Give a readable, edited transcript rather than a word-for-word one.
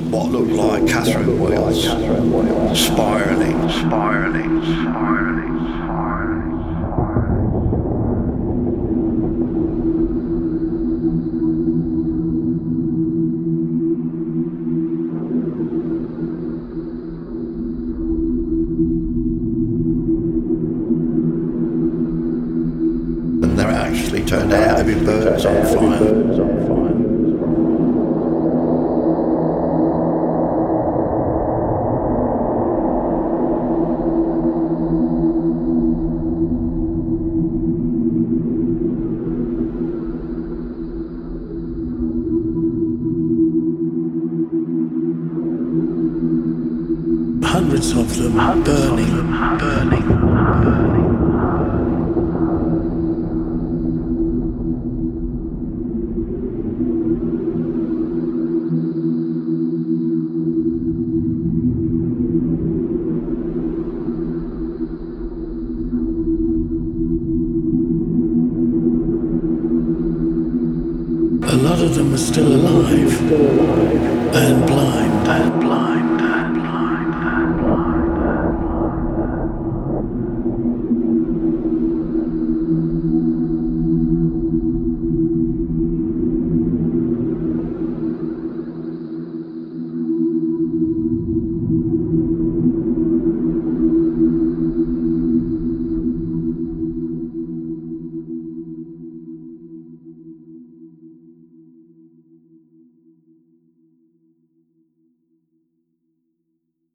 what looked like Catherine wheels, spiraling, spiraling, spiraling, spiraling. And there actually turned out to be birds on fire. Hundreds of them burning. A lot of them are still alive and blind.